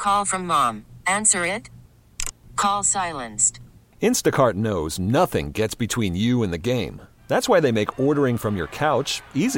Call from mom. Answer it. Call silenced. Instacart knows nothing gets between you and the game. That's why they make ordering from your couch easy.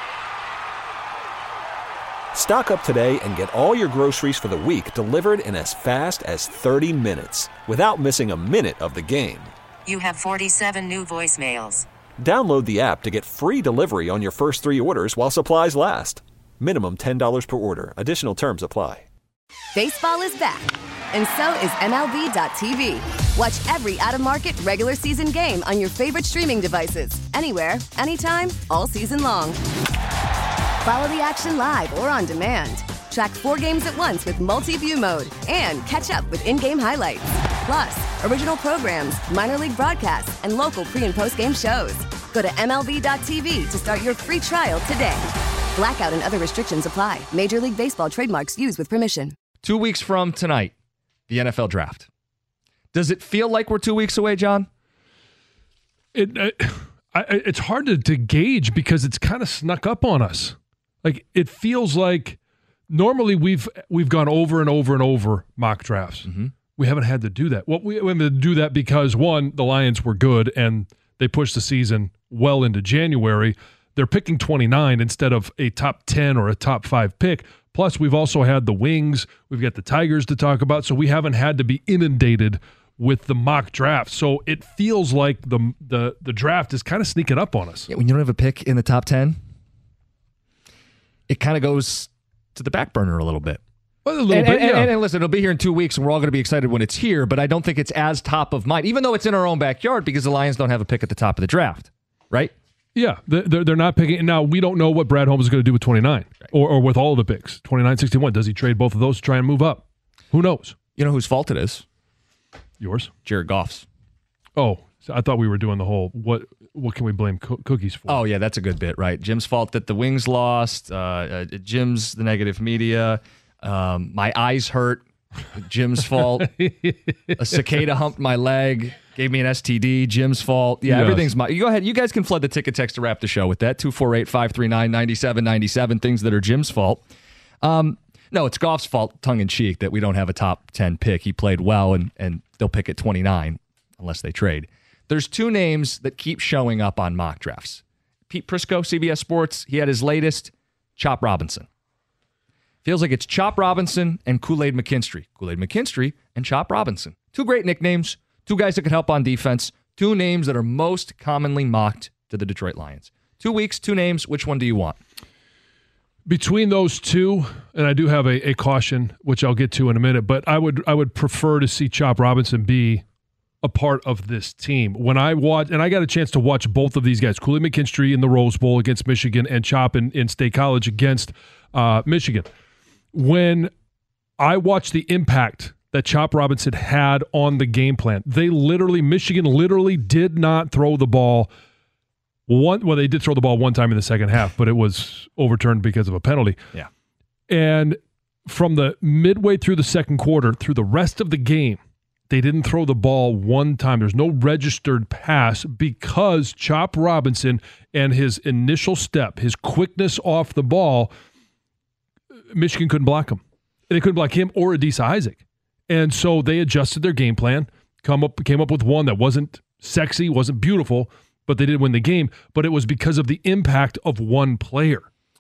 Stock up today and get all your groceries for the week delivered in as fast as 30 minutes without missing a minute of the game. You have 47 new voicemails. Download the app to get free delivery on your first 3 orders while supplies last. Minimum $10 per order. Additional terms apply. Baseball is back, and so is MLB.tv. Watch every out-of-market regular season game on your favorite streaming devices, anywhere, anytime, all season long. Follow the action live or on demand. Track 4 games at once with multi-view mode and catch up with in-game highlights. Plus, original programs, minor league broadcasts, and local pre- and post-game shows. Go to MLB.tv to start your free trial today. Blackout and other restrictions apply. Major League Baseball trademarks used with permission. 2 weeks from tonight, the NFL draft. Does it feel like we're 2 weeks away, John? It's hard to gauge because it's kind of snuck up on us. Like, it feels like normally we've gone over and over and over mock drafts. Mm-hmm. We haven't had to do that. Well, we haven't had to do that because, one, the Lions were good and they pushed the season well into January. They're picking 29 instead of a top 10 or a top 5 pick. Plus, we've also had the Wings. We've got the Tigers to talk about. So we haven't had to be inundated with the mock draft. So it feels like the draft is kind of sneaking up on us. Yeah, when you don't have a pick in the top 10, it kind of goes to the back burner a little bit. Well, a little bit, yeah. And listen, it'll be here in 2 weeks, and we're all going to be excited when it's here, but I don't think it's as top of mind, even though it's in our own backyard because the Lions don't have a pick at the top of the draft, right? Yeah, they're not picking. Now, we don't know what Brad Holmes is going to do with 29 right. or with all of the picks. 29, 61. Does he trade both of those to try and move up? Who knows? You know whose fault it is? Yours? Jared Goff's. Oh, so I thought we were doing the whole, what can we blame Cookies for? Oh, yeah, that's a good bit, right? Jim's fault that the Wings lost. Jim's the negative media. My eyes hurt. Jim's fault. A cicada humped my leg. Gave me an STD. Jim's fault. Yeah, yes. Everything's my... You go ahead. You guys can flood the ticket text to wrap the show with that. 248-539-9797. Things that are Jim's fault. No, it's Goff's fault, tongue-in-cheek, that we don't have a top 10 pick. He played well, and they'll pick at 29 unless they trade. There's 2 names that keep showing up on mock drafts. Pete Prisco, CBS Sports, he had his latest, Chop Robinson. Feels like it's Chop Robinson and Kool-Aid McKinstry. Kool-Aid McKinstry and Chop Robinson. 2 great nicknames. 2 guys that could help on defense. 2 names that are most commonly mocked to the Detroit Lions. 2 weeks, 2 names. Which one do you want? Between those 2, and I do have a caution, which I'll get to in a minute, but I would prefer to see Chop Robinson be a part of this team. When I watch, and I got a chance to watch both of these guys, Kool-Aid McKinstry in the Rose Bowl against Michigan and Chop in State College against Michigan. When I watched the impact that Chop Robinson had on the game plan, Michigan literally did not throw the ball. They did throw the ball one time in the second half, but it was overturned because of a penalty. Yeah. And from the midway through the second quarter, through the rest of the game, they didn't throw the ball one time. There's no registered pass because Chop Robinson and his initial step, his quickness off the ball, Michigan couldn't block him. They couldn't block him or Adisa Isaac. And so they adjusted their game plan, came up with one that wasn't sexy, wasn't beautiful, but they did win the game. But it was because of the impact of one player.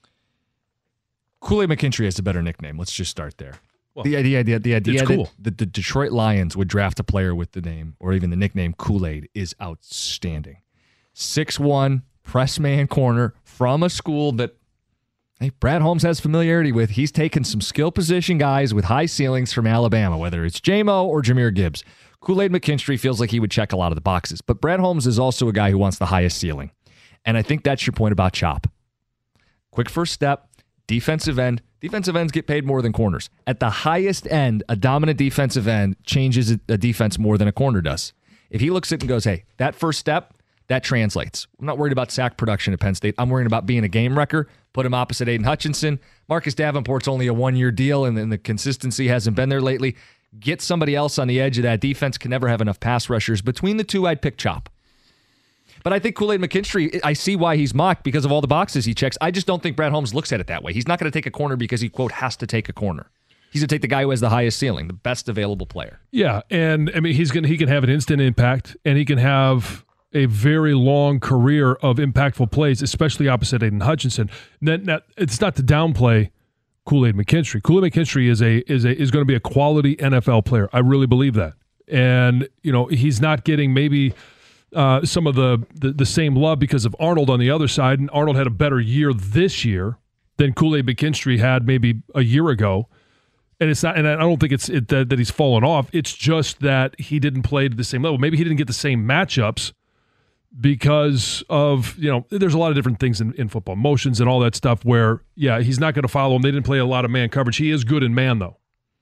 Kool-Aid McKinstry has a better nickname. Let's just start there. Well, the idea cool. that the Detroit Lions would draft a player with the name or even the nickname Kool-Aid is outstanding. 6'1", press man corner from a school that Brad Holmes has familiarity with. He's taken some skill position guys with high ceilings from Alabama, whether it's J-Mo or Jahmyr Gibbs. Kool-Aid McKinstry feels like he would check a lot of the boxes. But Brad Holmes is also a guy who wants the highest ceiling. And I think that's your point about Chop. Quick first step, defensive end. Defensive ends get paid more than corners. At the highest end, a dominant defensive end changes a defense more than a corner does. If he looks at it and goes, hey, that first step, that translates. I'm not worried about sack production at Penn State. I'm worried about being a game wrecker. Put him opposite Aiden Hutchinson. Marcus Davenport's only a 1-year deal, and the consistency hasn't been there lately. Get somebody else on the edge of that defense. Can never have enough pass rushers. Between the 2, I'd pick Chop. But I think Kool-Aid McKinstry, I see why he's mocked because of all the boxes he checks. I just don't think Brad Holmes looks at it that way. He's not going to take a corner because he, quote, has to take a corner. He's going to take the guy who has the highest ceiling, the best available player. Yeah, and I mean he can have an instant impact, and he can have a very long career of impactful plays, especially opposite Aiden Hutchinson. Now, it's not to downplay Kool-Aid McKinstry. Kool-Aid McKinstry is going to be a quality NFL player. I really believe that. And he's not getting maybe some of the same love because of Arnold on the other side, and Arnold had a better year this year than Kool-Aid McKinstry had maybe a year ago. And it's not, and I don't think it's that he's fallen off. It's just that he didn't play to the same level. Maybe he didn't get the same matchups because of, there's a lot of different things in football, motions and all that stuff where, yeah, he's not going to follow him. They didn't play a lot of man coverage. He is good in man, though.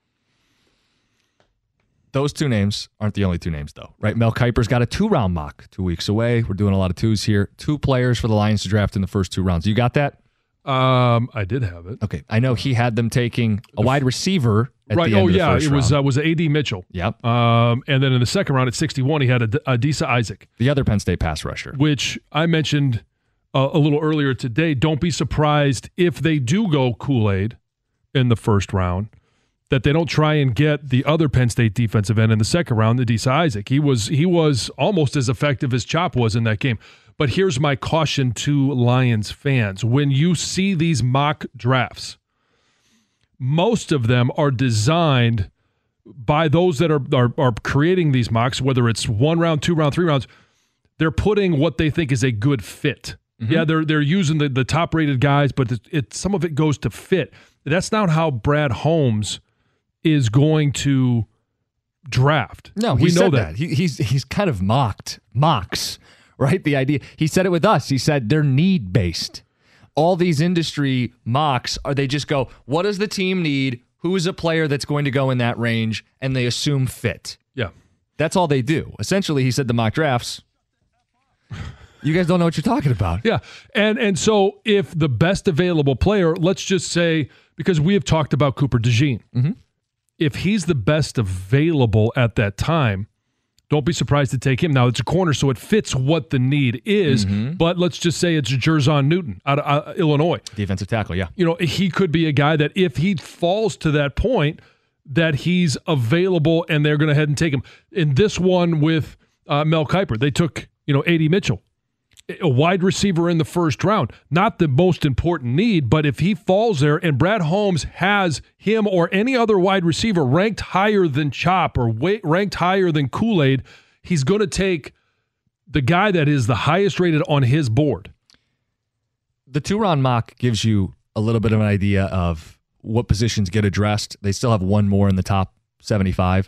Those two names aren't the only two names, though, right? Mel Kiper's got a 2-round mock 2 weeks away. We're doing a lot of 2s here. 2 players for the Lions to draft in the first 2 rounds. You got that? I did have it. Okay. I know he had them taking a wide receiver at right. the end of the first round. It was A.D. Mitchell. Yep. And then in the second round at 61, he had Adisa Isaac. The other Penn State pass rusher. Which I mentioned a little earlier today. Don't be surprised if they do go Kool-Aid in the first round, that they don't try and get the other Penn State defensive end in the second round, Adisa Isaac. He was almost as effective as Chop was in that game. But here's my caution to Lions fans. When you see these mock drafts, most of them are designed by those that are creating these mocks, whether it's 1 round, 2 round, 3 rounds. They're putting what they think is a good fit. Mm-hmm. Yeah, they're using the top-rated guys, but some of it goes to fit. That's not how Brad Holmes is going to draft. No, we know that. He's kind of mocks. Right? The idea, he said it with us. He said they're need-based. All these industry mocks they just go, what does the team need? Who is a player that's going to go in that range? And they assume fit. Yeah. That's all they do. Essentially, he said the mock drafts, you guys don't know what you're talking about. Yeah. And so if the best available player, let's just say, because we have talked about Cooper DeJean, mm-hmm. if he's the best available at that time, don't be surprised to take him. Now, it's a corner, so it fits what the need is, mm-hmm. but let's just say it's Jerzon Newton out of Illinois. Defensive tackle, yeah. He could be a guy that if he falls to that point, that he's available and they're going to head and take him. In this one with Mel Kiper, they took, A.D. Mitchell, a wide receiver in the first round. Not the most important need, but if he falls there and Brad Holmes has him or any other wide receiver ranked higher than Chop or ranked higher than Kool-Aid, he's going to take the guy that is the highest rated on his board. The 2-round mock gives you a little bit of an idea of what positions get addressed. They still have 1 more in the top 75.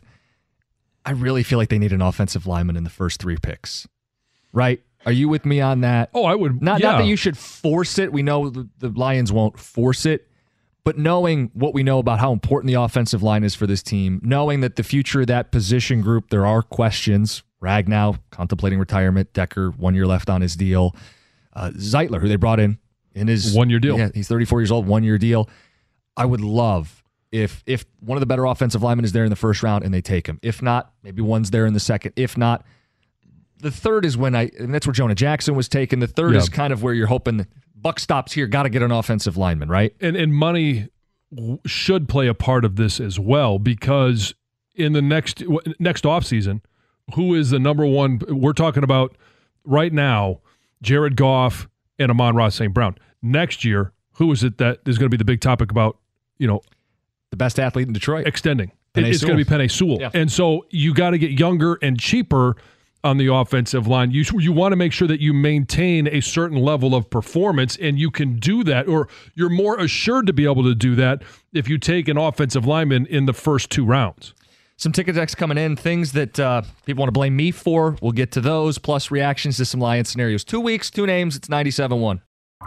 I really feel like they need an offensive lineman in the first 3 picks, right? Are you with me on that? Oh, I would. Not that you should force it. We know the Lions won't force it. But knowing what we know about how important the offensive line is for this team, knowing that the future of that position group, there are questions. Ragnow contemplating retirement. Decker, 1 year left on his deal. Zeitler, who they brought in his 1-year deal. Yeah, he's 34 years old, 1-year deal. I would love if one of the better offensive linemen is there in the first round and they take him. If not, maybe one's there in the second. If not, the third is and that's where Jonah Jackson was taken. The third is kind of where you're hoping buck stops here. Got to get an offensive lineman, right? And money should play a part of this as well, because in the next offseason, who is the number one? We're talking about right now, Jared Goff and Amon-Ra St. Brown. Next year, who is it that is going to be the big topic about, the best athlete in Detroit? Extending. It's going to be Penei Sewell. Yeah. And so you got to get younger and cheaper on the offensive line. You want to make sure that you maintain a certain level of performance, and you can do that, or you're more assured to be able to do that if you take an offensive lineman in the first 2 rounds. Some ticket decks coming in, things that people want to blame me for. We'll get to those, plus reactions to some Lions scenarios. 2 weeks, 2 names, it's 97.1.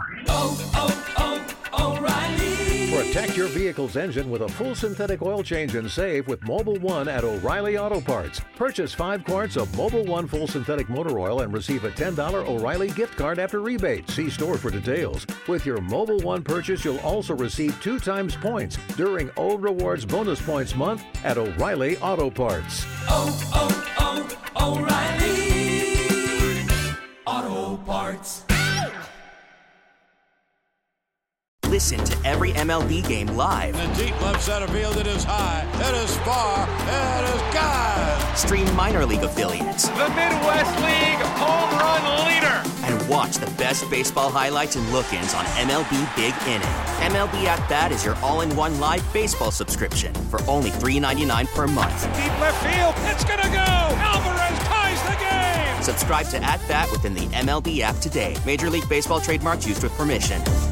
Protect your vehicle's engine with a full synthetic oil change and save with Mobil 1 at O'Reilly Auto Parts. Purchase 5 quarts of Mobil 1 full synthetic motor oil and receive a $10 O'Reilly gift card after rebate. See store for details. With your Mobil 1 purchase, you'll also receive 2 times points during O Rewards Bonus Points Month at O'Reilly Auto Parts. O'Reilly Auto Parts. listen to every MLB game live. In the deep left center field, it is high, it is far, it is gone. Stream minor league affiliates. The Midwest League home run leader. And watch the best baseball highlights and look-ins on MLB Big Inning. MLB At Bat is your all-in-one live baseball subscription for only $3.99 per month. Deep left field, it's gonna go. Alvarez ties the game. Subscribe to At Bat within the MLB app today. Major League Baseball trademarks used with permission.